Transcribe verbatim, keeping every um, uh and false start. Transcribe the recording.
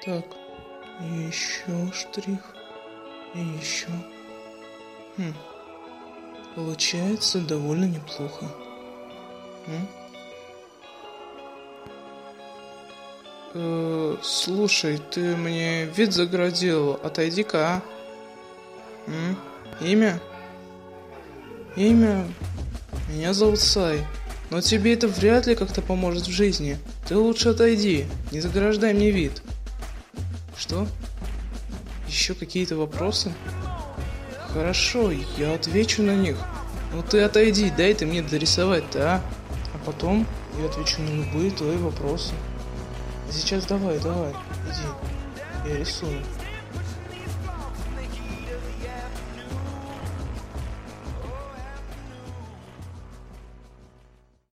Так, еще штрих. И еще. Хм. Получается довольно неплохо. М? Э, слушай, ты мне вид заградил. Отойди-ка, а? М? Имя? Имя? Меня зовут Сай. Но тебе это вряд ли как-то поможет в жизни. Ты лучше отойди. Не заграждай мне вид. Что? Еще какие-то вопросы? Хорошо, я отвечу на них. Ну ты отойди, дай ты мне дорисовать-то, а? А потом я отвечу на любые твои вопросы. А сейчас давай, давай, иди. Я рисую.